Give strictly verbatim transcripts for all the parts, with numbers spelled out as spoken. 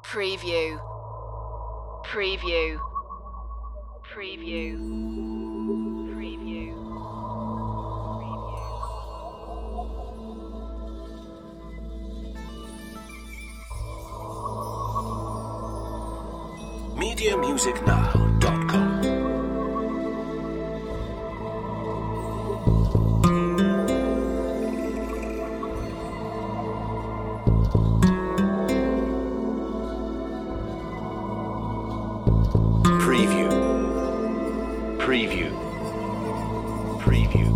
Preview. Preview. Preview. Preview. media music now dot com Preview. Preview. Preview.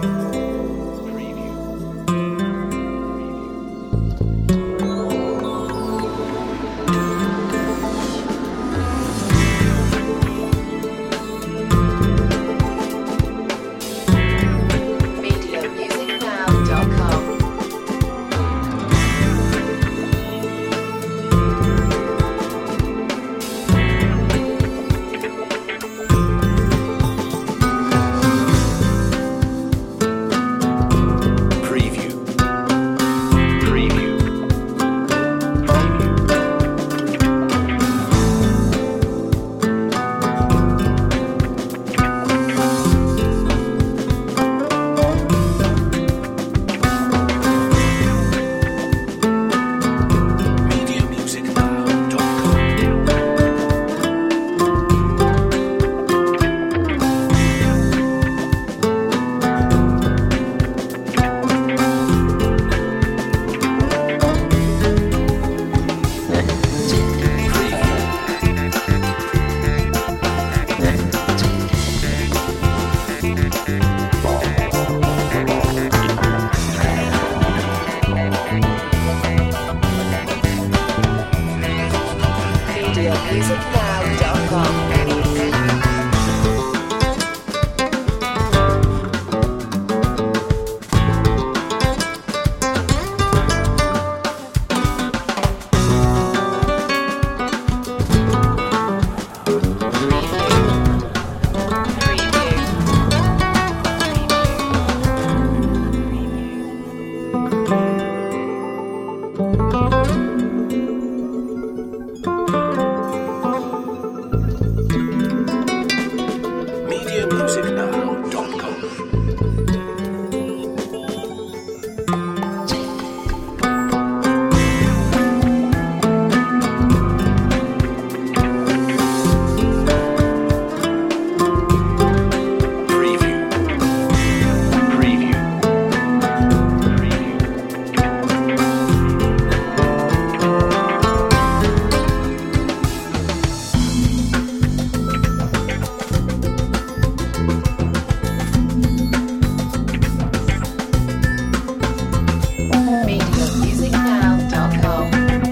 media music now dot com media music now dot com media music now dot com Preview. Preview. media music now dot com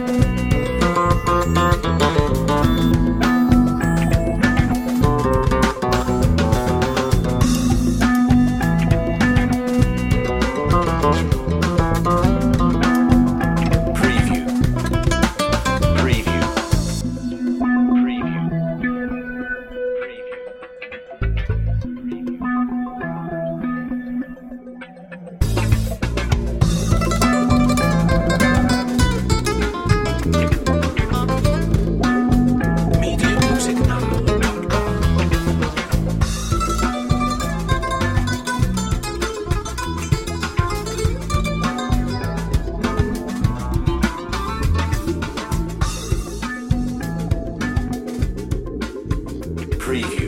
Preview. Preview. Preview. media music now dot com Preview.